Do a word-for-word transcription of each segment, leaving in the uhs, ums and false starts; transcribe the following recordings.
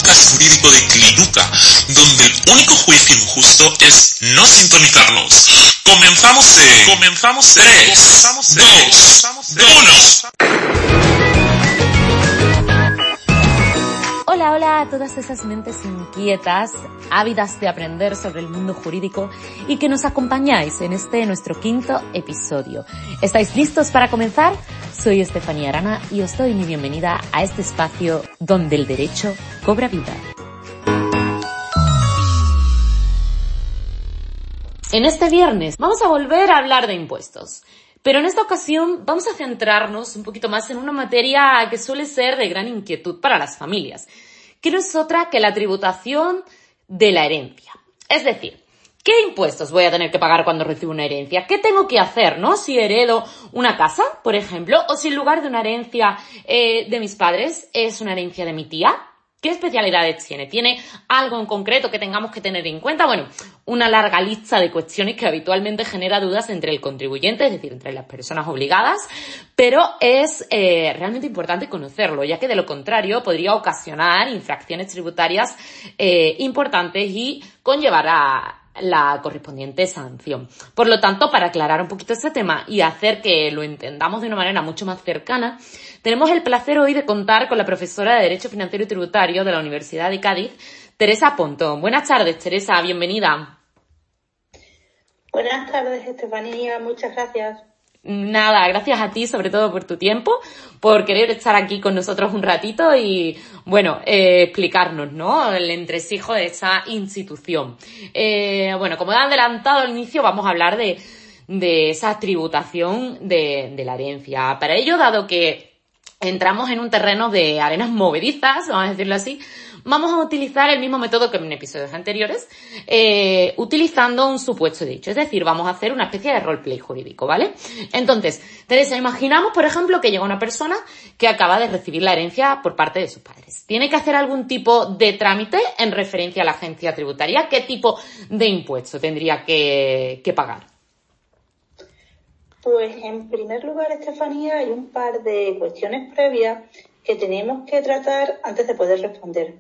podcast jurídico de Cliduca, donde el único juicio injusto es no sintonizarnos. Comenzamos en... Comenzamos en... tres, dos, uno. Hola, hola a todas esas mentes inquietas, ávidas de aprender sobre el mundo jurídico y que nos acompañáis en este nuestro quinto episodio. ¿Estáis listos para comenzar? Soy Estefanía Arana y os doy mi bienvenida a este espacio donde el derecho cobra vida. En este viernes vamos a volver a hablar de impuestos. Pero en esta ocasión vamos a centrarnos un poquito más en una materia que suele ser de gran inquietud para las familias, que no es otra que la tributación de la herencia. Es decir, ¿qué impuestos voy a tener que pagar cuando recibo una herencia? ¿Qué tengo que hacer, no? Si heredo una casa, por ejemplo, o si en lugar de una herencia eh, de mis padres es una herencia de mi tía. ¿Qué especialidades tiene? ¿Tiene algo en concreto que tengamos que tener en cuenta? Bueno, una larga lista de cuestiones que habitualmente genera dudas entre el contribuyente, es decir, entre las personas obligadas, pero es eh, realmente importante conocerlo, ya que de lo contrario podría ocasionar infracciones tributarias eh, importantes y conllevar a la correspondiente sanción. Por lo tanto, para aclarar un poquito este tema y hacer que lo entendamos de una manera mucho más cercana, tenemos el placer hoy de contar con la profesora de Derecho Financiero y Tributario de la Universidad de Cádiz, Teresa Pontón. Buenas tardes, Teresa, bienvenida. Buenas tardes, Estefanía, muchas gracias. Nada, gracias a ti sobre todo por tu tiempo, por querer estar aquí con nosotros un ratito y, bueno, eh, explicarnos, ¿no?, el entresijo de esa institución. Eh, bueno, como he adelantado al inicio, vamos a hablar de, de esa tributación de, de la herencia. Para ello, dado que entramos en un terreno de arenas movedizas, vamos a decirlo así, vamos a utilizar el mismo método que en episodios anteriores, eh, utilizando un supuesto dicho. Es decir, vamos a hacer una especie de roleplay jurídico, ¿vale? Entonces, Teresa, imaginamos, por ejemplo, que llega una persona que acaba de recibir la herencia por parte de sus padres. ¿Tiene que hacer algún tipo de trámite en referencia a la agencia tributaria? ¿Qué tipo de impuesto tendría que, que pagar? Pues, en primer lugar, Estefanía, hay un par de cuestiones previas que tenemos que tratar antes de poder responder.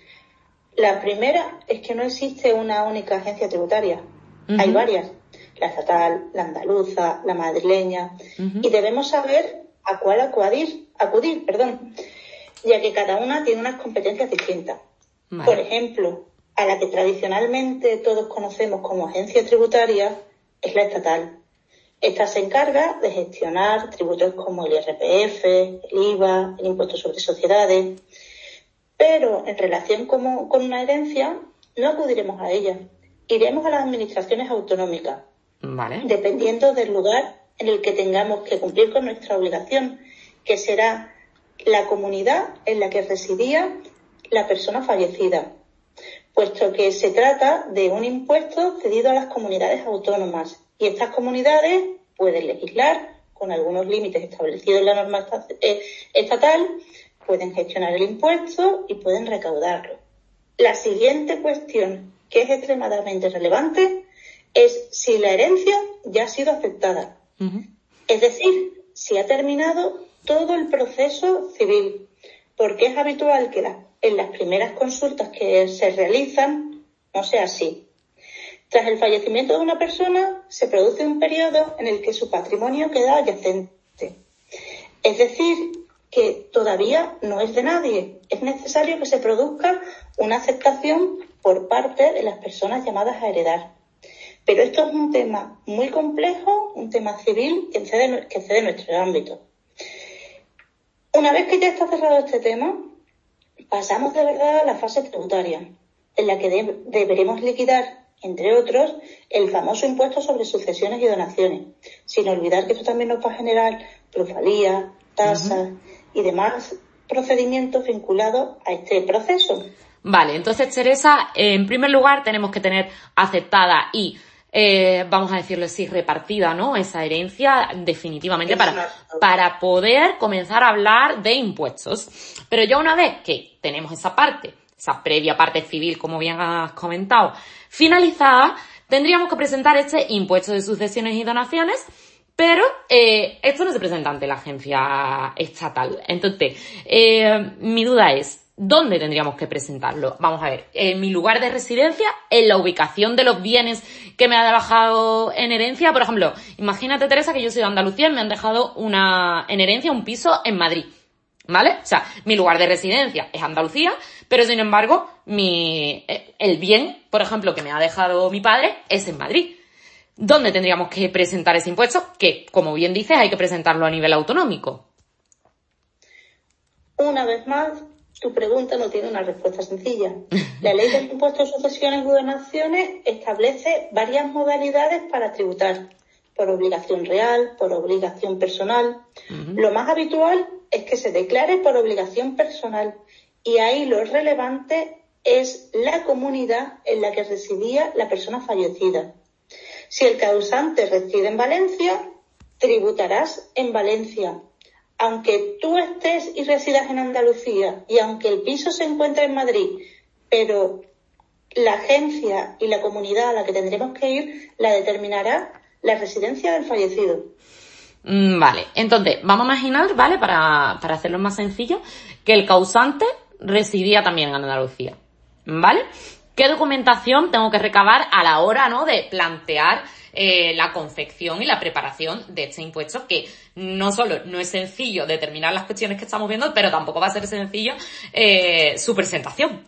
La primera es que no existe una única agencia tributaria. Uh-huh. Hay varias. La estatal, la andaluza, la madrileña. Uh-huh. Y debemos saber a cuál acudir, acudir, perdón, ya que cada una tiene unas competencias distintas. Vale. Por ejemplo, a la que tradicionalmente todos conocemos como agencia tributaria es la estatal. Esta se encarga de gestionar tributos como el I R P F, el I V A, el impuesto sobre sociedades. Pero en relación con, con una herencia, no acudiremos a ella. Iremos a las administraciones autonómicas, vale, dependiendo del lugar en el que tengamos que cumplir con nuestra obligación, que será la comunidad en la que residía la persona fallecida, puesto que se trata de un impuesto cedido a las comunidades autónomas. Y estas comunidades pueden legislar con algunos límites establecidos en la norma estatal, pueden gestionar el impuesto y pueden recaudarlo. La siguiente cuestión, que es extremadamente relevante, es si la herencia ya ha sido aceptada. Uh-huh. Es decir, si ha terminado todo el proceso civil, porque es habitual que la, en las primeras consultas que se realizan no sea así. Tras el fallecimiento de una persona, se produce un periodo en el que su patrimonio queda adyacente. Es decir, que todavía no es de nadie. Es necesario que se produzca una aceptación por parte de las personas llamadas a heredar. Pero esto es un tema muy complejo, un tema civil que excede, que excede nuestro ámbito. Una vez que ya está cerrado este tema, pasamos de verdad a la fase tributaria, en la que de, deberemos liquidar, entre otros, el famoso impuesto sobre sucesiones y donaciones, sin olvidar que esto también nos va a generar plusvalías, tasas uh-huh. y demás procedimientos vinculados a este proceso. Vale, entonces, Teresa, en primer lugar tenemos que tener aceptada y, eh, vamos a decirlo así, repartida, ¿no?, esa herencia definitivamente para, para poder comenzar a hablar de impuestos. Pero ya una vez que tenemos esa parte, esa previa parte civil, como bien has comentado, finalizada, tendríamos que presentar este impuesto de sucesiones y donaciones, pero eh, esto no se presenta ante la agencia estatal. Entonces, eh, mi duda es, ¿dónde tendríamos que presentarlo? Vamos a ver, en mi lugar de residencia, en la ubicación de los bienes que me ha dejado en herencia. Por ejemplo, imagínate, Teresa, que yo soy de Andalucía y me han dejado una, en herencia un piso en Madrid, ¿vale? O sea, mi lugar de residencia es Andalucía, pero sin embargo, mi, el bien, por ejemplo, que me ha dejado mi padre es en Madrid. ¿Dónde tendríamos que presentar ese impuesto? Que, como bien dices, hay que presentarlo a nivel autonómico. Una vez más, tu pregunta no tiene una respuesta sencilla. La Ley del Impuesto de Sucesiones y Donaciones establece varias modalidades para tributar, por obligación real, por obligación personal. Uh-huh. Lo más habitual es que se declare por obligación personal, y ahí lo relevante es la comunidad en la que residía la persona fallecida. Si el causante reside en Valencia, tributarás en Valencia. Aunque tú estés y residas en Andalucía y aunque el piso se encuentre en Madrid, pero la agencia y la comunidad a la que tendremos que ir la determinará la residencia del fallecido. Mm, vale, entonces vamos a imaginar, ¿vale? Para, para hacerlo más sencillo, que el causante residía también en Andalucía, ¿vale? ¿Qué documentación tengo que recabar a la hora, ¿no?, de plantear eh, la confección y la preparación de este impuesto? Que no solo no es sencillo determinar las cuestiones que estamos viendo, pero tampoco va a ser sencillo eh, su presentación.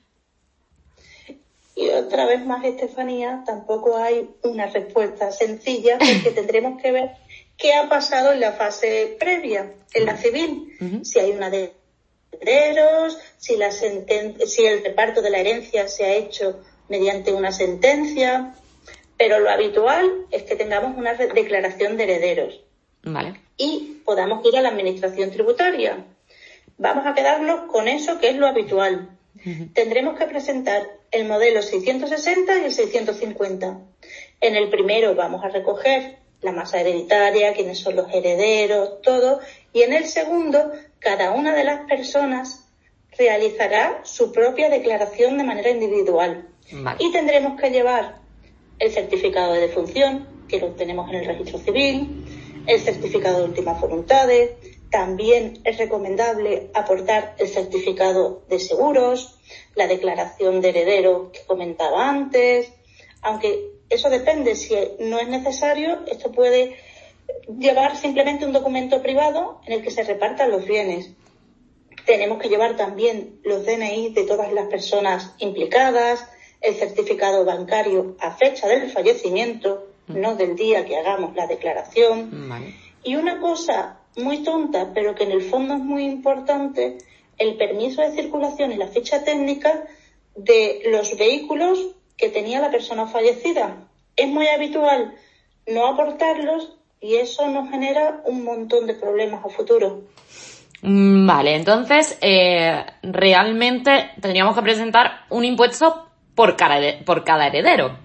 Y otra vez más, Estefanía, tampoco hay una respuesta sencilla, porque tendremos que ver qué ha pasado en la fase previa, en la civil. Uh-huh. Si hay una de herederos, si, la senten- si el reparto de la herencia se ha hecho mediante una sentencia, pero lo habitual es que tengamos una re- declaración de herederos. Vale. Y podamos ir a la administración tributaria. Vamos a quedarnos con eso, que es lo habitual. Uh-huh. Tendremos que presentar el modelo seiscientos sesenta y el seiscientos cincuenta. En el primero vamos a recoger la masa hereditaria, quiénes son los herederos, todo, y en el segundo cada una de las personas realizará su propia declaración de manera individual. Vale. Y tendremos que llevar el certificado de defunción, que lo tenemos en el registro civil, el certificado de últimas voluntades. También es recomendable aportar el certificado de seguros, la declaración de heredero que comentaba antes, aunque eso depende. Si no es necesario, esto puede llevar simplemente un documento privado en el que se repartan los bienes. Tenemos que llevar también los D N I de todas las personas implicadas, el certificado bancario a fecha del fallecimiento, mm. no del día que hagamos la declaración. Vale. Y una cosa muy tonta, pero que en el fondo es muy importante, el permiso de circulación y la ficha técnica de los vehículos que tenía la persona fallecida. Es muy habitual no aportarlos y eso nos genera un montón de problemas a futuro. Vale, entonces eh, realmente tendríamos que presentar un impuesto por cada, por cada heredero.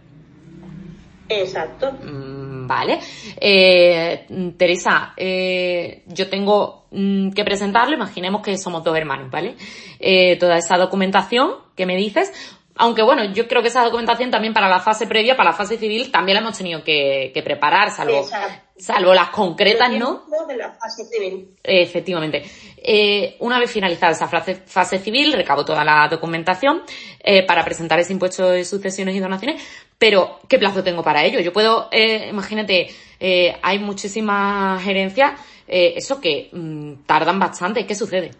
Exacto. Vale. Eh, Teresa, eh, yo tengo mm, que presentarlo, imaginemos que somos dos hermanos, ¿vale? Eh, toda esa documentación que me dices, aunque bueno, yo creo que esa documentación también para la fase previa, para la fase civil, también la hemos tenido que, que preparar, salvo, salvo las concretas, ¿no? De la fase civil. Eh, efectivamente. Eh, una vez finalizada esa fase, fase civil, recabo toda la documentación eh, para presentar ese impuesto de sucesiones y donaciones, pero ¿qué plazo tengo para ello? Yo puedo, eh, imagínate, eh, hay muchísimas herencias, eh, eso que mmm, tardan bastante. ¿Qué sucede?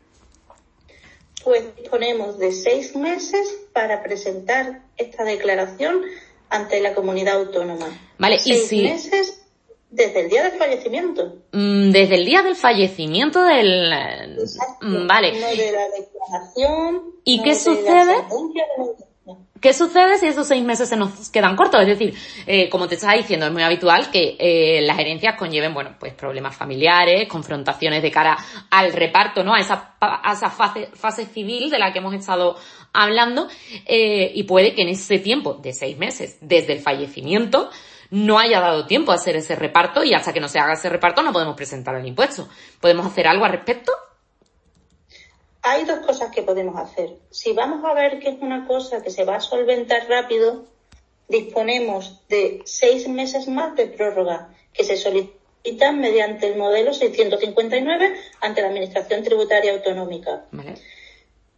Pues disponemos de seis meses para presentar esta declaración ante la comunidad autónoma. Vale, seis y si... meses desde el día del fallecimiento. Desde el día del fallecimiento del... Exacto. Vale. No de la declaración. ¿Y no qué de sucede? La sentencia, de la... ¿Qué sucede si esos seis meses se nos quedan cortos? Es decir, eh, como te estaba diciendo, es muy habitual que eh, las herencias conlleven, bueno, pues problemas familiares, confrontaciones de cara al reparto, ¿no? A esa, a esa fase, fase civil de la que hemos estado hablando, eh, y puede que en ese tiempo de seis meses, desde el fallecimiento, no haya dado tiempo a hacer ese reparto, y hasta que no se haga ese reparto no podemos presentar el impuesto. ¿Podemos hacer algo al respecto? Hay dos cosas que podemos hacer. Si vamos a ver que es una cosa que se va a solventar rápido, disponemos de seis meses más de prórroga que se solicitan mediante el modelo seiscientos cincuenta y nueve ante la Administración Tributaria Autonómica. Vale.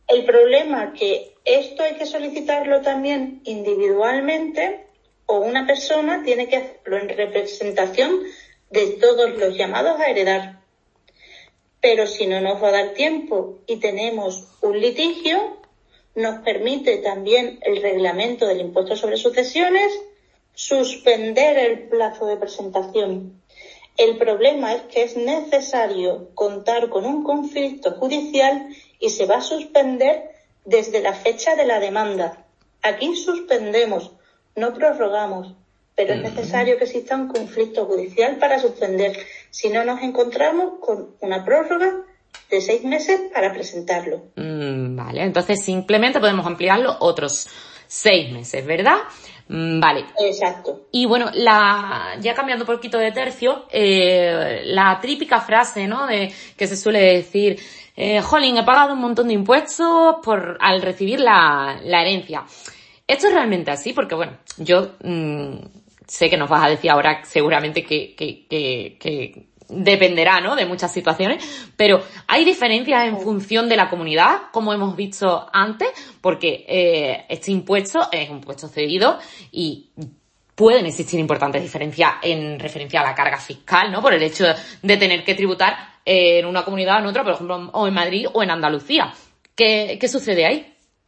El problema que esto hay que solicitarlo también individualmente o una persona tiene que hacerlo en representación de todos los llamados a heredar. Pero si no nos va a dar tiempo y tenemos un litigio, nos permite también el reglamento del impuesto sobre sucesiones suspender el plazo de presentación. El problema es que es necesario contar con un conflicto judicial y se va a suspender desde la fecha de la demanda. Aquí suspendemos, no prorrogamos, pero es necesario que exista un conflicto judicial para suspender. Si no, nos encontramos con una prórroga de seis meses para presentarlo. Mm, vale, entonces simplemente podemos ampliarlo otros seis meses, ¿verdad? Mm, vale. Exacto. Y bueno, la ya cambiando un poquito de tercio, eh, la típica frase, ¿no?, de que se suele decir, eh, jolín, he pagado un montón de impuestos por al recibir la, la herencia. ¿Esto es realmente así? Porque bueno, yo mmm, sé que nos vas a decir ahora seguramente que, que, que, que dependerá, ¿no?, de muchas situaciones, pero ¿hay diferencias en función de la comunidad, como hemos visto antes? Porque eh, este impuesto es un impuesto cedido y pueden existir importantes diferencias en referencia a la carga fiscal, ¿no?, por el hecho de tener que tributar eh, en una comunidad o en otra, por ejemplo, o en Madrid o en Andalucía. ¿Qué, qué sucede ahí?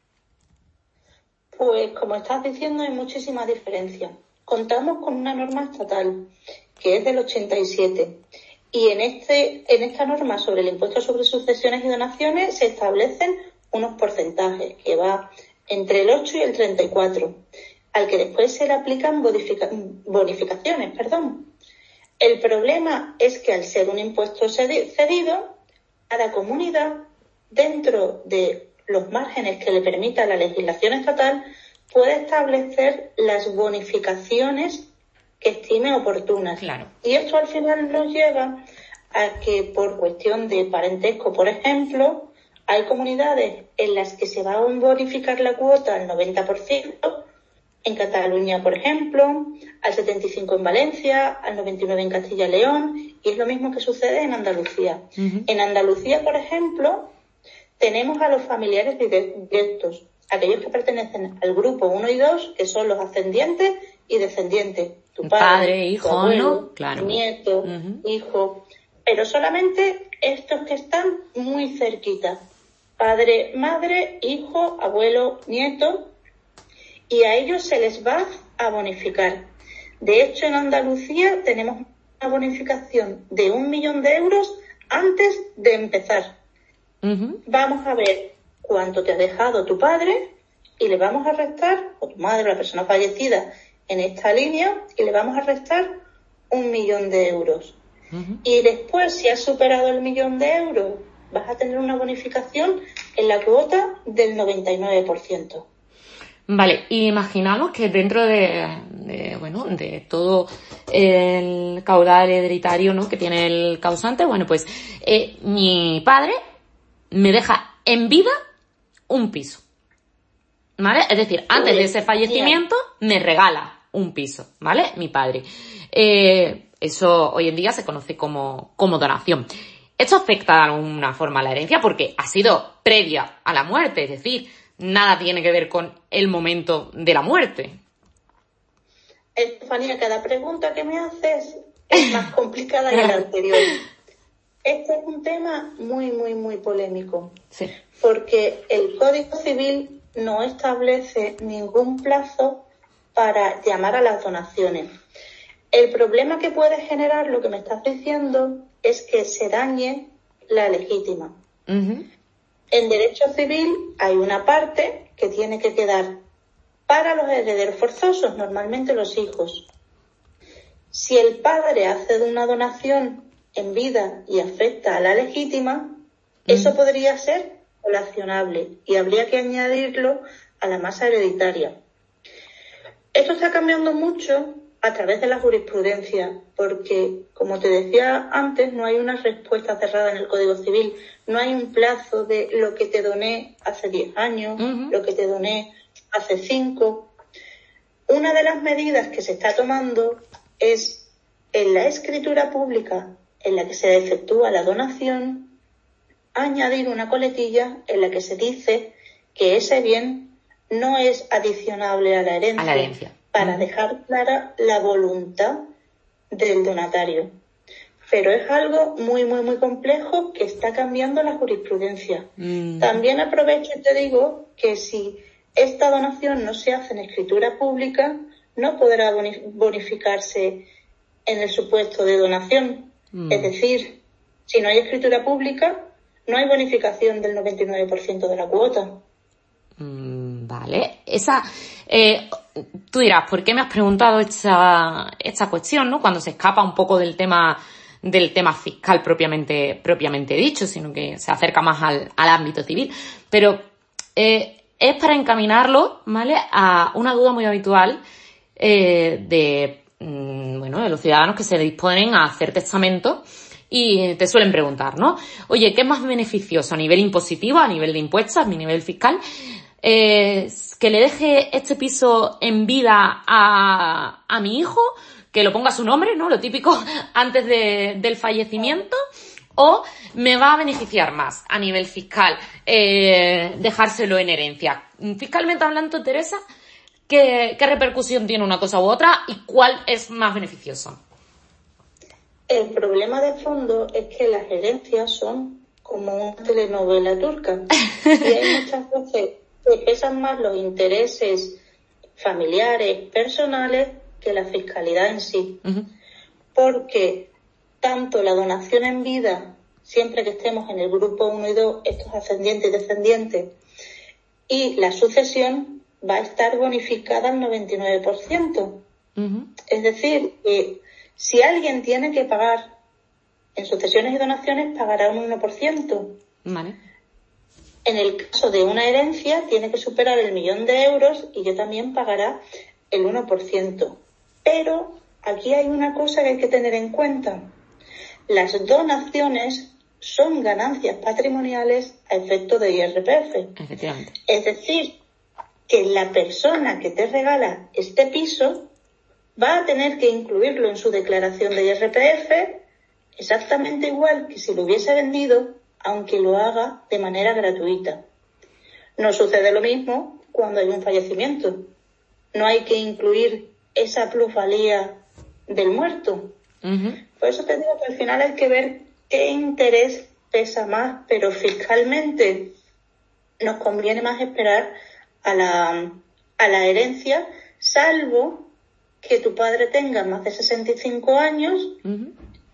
Pues como estás diciendo, hay muchísimas diferencias. Contamos con una norma estatal que es del ochenta y siete y en este en esta norma sobre el impuesto sobre sucesiones y donaciones se establecen unos porcentajes que va entre el ocho y el treinta y cuatro, al que después se le aplican bonifica, bonificaciones, perdón. El problema es que al ser un impuesto cedido, cada comunidad, dentro de los márgenes que le permita la legislación estatal, puede establecer las bonificaciones que estime oportunas. Claro. Y esto al final nos lleva a que por cuestión de parentesco, por ejemplo, hay comunidades en las que se va a bonificar la cuota al noventa por ciento, en Cataluña, por ejemplo, al setenta y cinco por ciento en Valencia, al noventa y nueve por ciento en Castilla y León, y es lo mismo que sucede en Andalucía. Uh-huh. En Andalucía, por ejemplo, tenemos a los familiares directos, aquellos que pertenecen al grupo uno y dos, que son los ascendientes y descendientes. Tu padre, padre hijo, tu abuelo, ¿no? Claro. Nieto, uh-huh. hijo, pero solamente estos que están muy cerquita. Padre, madre, hijo, abuelo, nieto, y a ellos se les va a bonificar. De hecho, en Andalucía tenemos una bonificación de un millón de euros antes de empezar. Uh-huh. Vamos a ver cuánto te ha dejado tu padre y le vamos a restar, o tu madre, la persona fallecida, en esta línea, y le vamos a restar un millón de euros. Uh-huh. Y después, si has superado el millón de euros, vas a tener una bonificación en la cuota del noventa y nueve por ciento. Vale, y imaginamos que dentro de, de, bueno, de todo el caudal hereditario, ¿no?, que tiene el causante, bueno, pues eh, mi padre me deja en vida un piso, ¿vale? Es decir, antes de ese fallecimiento me regala un piso, ¿vale?, mi padre. Eh, eso hoy en día se conoce como, como donación. Esto afecta de alguna forma a la herencia porque ha sido previa a la muerte, es decir, nada tiene que ver con el momento de la muerte. Estefanía, cada pregunta que me haces es más complicada que la anterior. Este es un tema muy, muy, muy polémico. Sí. Porque el Código Civil no establece ningún plazo para llamar a las donaciones. El problema que puede generar lo que me estás diciendo es que se dañe la legítima. Uh-huh. En derecho civil hay una parte que tiene que quedar para los herederos forzosos, normalmente los hijos. Si el padre hace de una donación en vida y afecta a la legítima, mm. eso podría ser colacionable y habría que añadirlo a la masa hereditaria. Esto está cambiando mucho a través de la jurisprudencia, porque, como te decía antes, no hay una respuesta cerrada en el Código Civil. No hay un plazo de lo que te doné hace diez años, uh-huh. lo que te doné hace cinco. Una de las medidas que se está tomando es, en la escritura pública en la que se efectúa la donación, añadir una coletilla en la que se dice que ese bien no es adicionable a la herencia, a la herencia. para dejar clara la voluntad del donatario. Pero es algo muy, muy, muy complejo que está cambiando la jurisprudencia. Mm. También aprovecho y te digo que si esta donación no se hace en escritura pública, no podrá bonificarse en el supuesto de donación. Mm. Es decir, si no hay escritura pública, no hay bonificación del noventa y nueve por ciento de la cuota. Mm, vale. Esa, eh, tú dirás, ¿por qué me has preguntado esta, esta cuestión, ¿no? Cuando se escapa un poco del tema del tema fiscal propiamente propiamente dicho, sino que se acerca más al, al ámbito civil. Pero eh, es para encaminarlo, ¿vale?, a una duda muy habitual eh, de, mm, bueno, de los ciudadanos que se disponen a hacer testamento y te suelen preguntar, ¿no? Oye, ¿qué es más beneficioso a nivel impositivo, a nivel de impuestos, a nivel fiscal? Eh, que le deje este piso en vida a, a mi hijo, que lo ponga a su nombre, ¿no? Lo típico antes de, del fallecimiento, o me va a beneficiar más a nivel fiscal eh, dejárselo en herencia. Fiscalmente hablando, Teresa, ¿qué, qué repercusión tiene una cosa u otra y cuál es más beneficioso? El problema de fondo es que las herencias son como una telenovela turca y hay muchas veces que pesan más los intereses familiares, personales, que la fiscalidad en sí. Uh-huh. Porque tanto la donación en vida, siempre que estemos en el grupo uno y dos, estos ascendientes y descendientes, y la sucesión va a estar bonificada al noventa y nueve por ciento. Uh-huh. Es decir, que si alguien tiene que pagar en sucesiones y donaciones, pagará un uno por ciento. Vale. En el caso de una herencia, tiene que superar el millón de euros y yo también pagará el uno por ciento. Pero aquí hay una cosa que hay que tener en cuenta. Las donaciones son ganancias patrimoniales a efecto de I R P F. Efectivamente. Es decir, que la persona que te regala este piso va a tener que incluirlo en su declaración de I R P F exactamente igual que si lo hubiese vendido, aunque lo haga de manera gratuita. No sucede lo mismo cuando hay un fallecimiento. No hay que incluir esa plusvalía del muerto. Uh-huh. Por eso te digo que al final hay que ver qué interés pesa más, pero fiscalmente nos conviene más esperar a la, a la herencia, salvo que tu padre tenga más de sesenta y cinco años. Uh-huh.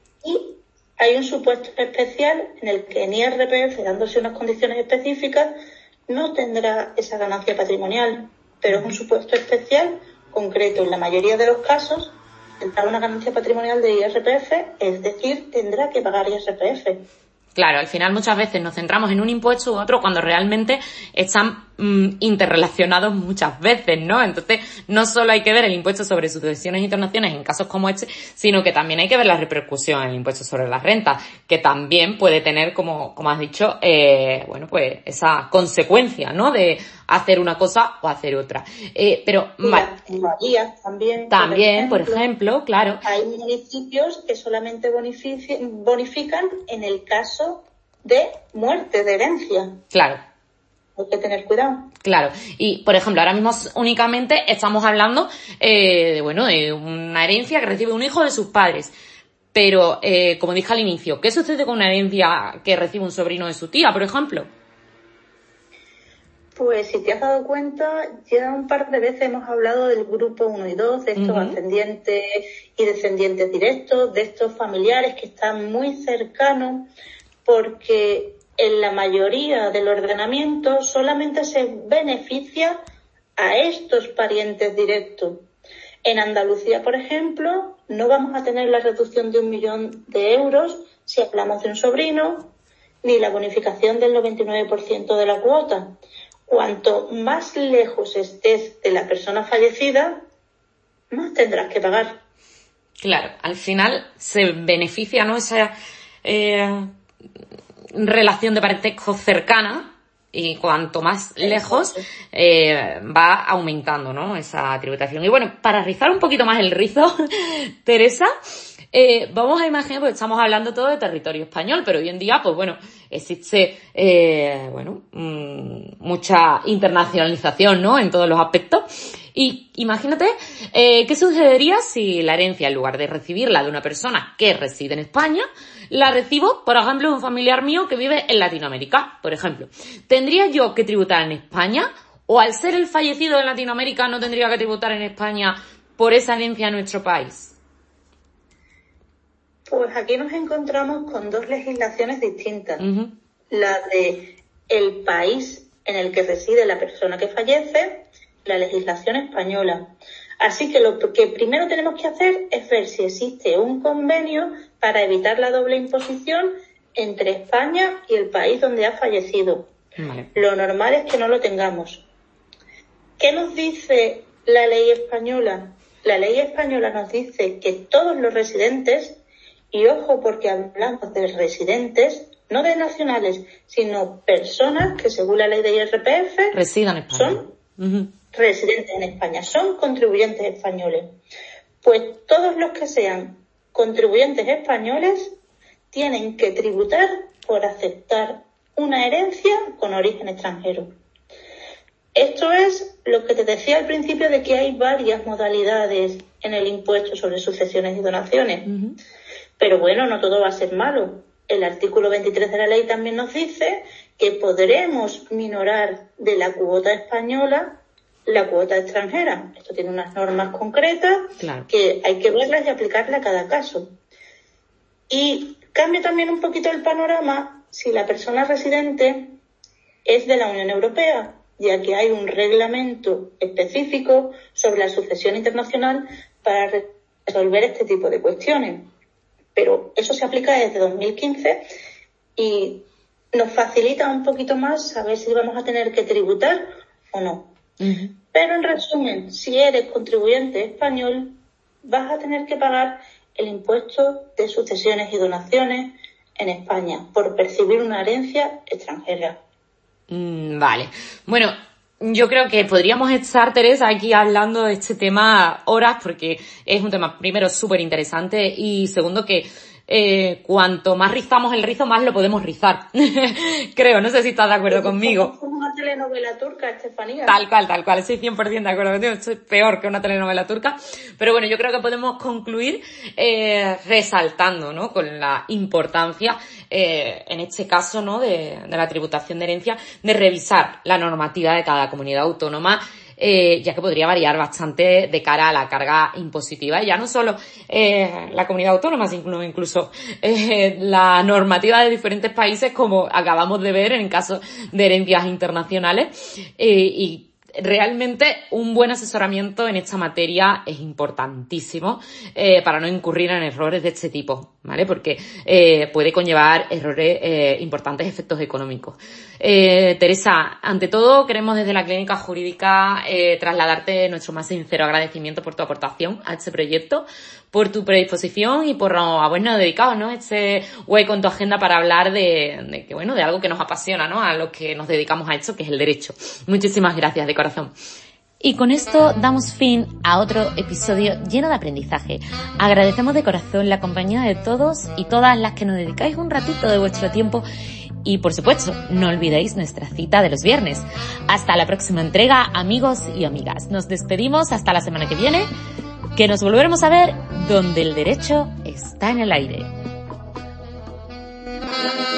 Y hay un supuesto especial en el que en I R P F, dándose unas condiciones específicas, no tendrá esa ganancia patrimonial, pero es un supuesto especial concreto. En la mayoría de los casos tendrá una ganancia patrimonial de I R P F, es decir, tendrá que pagar I R P F. Claro, al final muchas veces nos centramos en un impuesto u otro cuando realmente están mmm, interrelacionados muchas veces, ¿no? Entonces, no solo hay que ver el impuesto sobre sucesiones y donaciones en casos como este, sino que también hay que ver la repercusión en el impuesto sobre las rentas, que también puede tener, como, como has dicho, eh, bueno, pues esa consecuencia, ¿no? De hacer una cosa o hacer otra. Eh, pero, vale. María, también. También, por ejemplo, por ejemplo, claro. Hay municipios que solamente bonific- bonifican en el caso de muerte, de herencia. Claro. Hay que tener cuidado. Claro. Y, por ejemplo, ahora mismo únicamente estamos hablando eh, de, bueno, de una herencia que recibe un hijo de sus padres. Pero, eh, como dije al inicio, ¿qué sucede con una herencia que recibe un sobrino de su tía, por ejemplo? Pues si te has dado cuenta, ya un par de veces hemos hablado del grupo uno y dos, de estos uh-huh. ascendientes y descendientes directos, de estos familiares que están muy cercanos, porque en la mayoría del ordenamiento solamente se beneficia a estos parientes directos. En Andalucía, por ejemplo, no vamos a tener la reducción de un millón de euros si hablamos de un sobrino, ni la bonificación del noventa y nueve por ciento de la cuota. Cuanto más lejos estés de la persona fallecida, más tendrás que pagar. Claro, al final se beneficia, ¿no?, esa eh, relación de parentesco cercana, y cuanto más lejos eh, va aumentando, ¿no?, esa tributación. Y bueno, para rizar un poquito más el rizo, Teresa, Eh, vamos a imaginar, porque estamos hablando todo de territorio español, pero hoy en día, pues bueno, existe, eh, bueno, mmm, mucha internacionalización, ¿no? En todos los aspectos. Y imagínate, eh, ¿qué sucedería si la herencia, en lugar de recibirla de una persona que reside en España, la recibo, por ejemplo, de un familiar mío que vive en Latinoamérica, por ejemplo? ¿Tendría yo que tributar en España? ¿O al ser el fallecido en Latinoamérica no tendría que tributar en España por esa herencia en nuestro país? Pues aquí nos encontramos con dos legislaciones distintas. Uh-huh. La de el país en el que reside la persona que fallece, la legislación española. Así que lo que primero tenemos que hacer es ver si existe un convenio para evitar la doble imposición entre España y el país donde ha fallecido. Vale. Lo normal es que no lo tengamos. ¿Qué nos dice la ley española? La ley española nos dice que todos los residentes, y ojo porque hablamos de residentes, no de nacionales, sino personas que según la ley de I R P F residan en España. Son uh-huh. residentes en España, son contribuyentes españoles. Pues todos los que sean contribuyentes españoles tienen que tributar por aceptar una herencia con origen extranjero. Esto es lo que te decía al principio de que hay varias modalidades en el impuesto sobre sucesiones y donaciones. Uh-huh. Pero bueno, no todo va a ser malo. El artículo veintitrés de la ley también nos dice que podremos minorar de la cuota española la cuota extranjera. Esto tiene unas normas concretas, claro, que hay que verlas y aplicarlas a cada caso. Y cambia también un poquito el panorama si la persona residente es de la Unión Europea, ya que hay un reglamento específico sobre la sucesión internacional para resolver este tipo de cuestiones. Pero eso se aplica desde dos mil quince y nos facilita un poquito más saber si vamos a tener que tributar o no. Uh-huh. Pero en resumen, si eres contribuyente español, vas a tener que pagar el impuesto de sucesiones y donaciones en España por percibir una herencia extranjera. Mm, vale. Bueno, yo creo que podríamos estar, Teresa, aquí hablando de este tema horas porque es un tema, primero, súper interesante y segundo que eh, cuanto más rizamos el rizo, más lo podemos rizar. Creo, no sé si estás de acuerdo es conmigo. Es una telenovela turca, Estefanía. Tal cual, tal cual, estoy cien por ciento de acuerdo contigo, esto es peor que una telenovela turca, pero bueno, yo creo que podemos concluir eh, resaltando, ¿no?, con la importancia, eh, en este caso, ¿no?, de, de la tributación de herencia, de revisar la normativa de cada comunidad autónoma, Eh, ya que podría variar bastante de cara a la carga impositiva. Y ya no solo eh, la comunidad autónoma, sino incluso eh, la normativa de diferentes países, como acabamos de ver en caso de herencias internacionales. Eh, y realmente un buen asesoramiento en esta materia es importantísimo eh, para no incurrir en errores de este tipo, ¿vale? Porque eh, puede conllevar errores, eh, importantes efectos económicos. Eh, Teresa, ante todo queremos desde la Clínica Jurídica eh, trasladarte nuestro más sincero agradecimiento por tu aportación a este proyecto, por tu predisposición y por habernos dedicado, ¿no?, este hueco en tu agenda para hablar de, de que, bueno, de algo que nos apasiona, ¿no?, a los que nos dedicamos a esto, que es el derecho. Muchísimas gracias de corazón. Y con esto damos fin a otro episodio lleno de aprendizaje. Agradecemos de corazón la compañía de todos y todas las que nos dedicáis un ratito de vuestro tiempo. Y por supuesto, no olvidéis nuestra cita de los viernes. Hasta la próxima entrega, amigos y amigas. Nos despedimos hasta la semana que viene, que nos volveremos a ver donde el derecho está en el aire.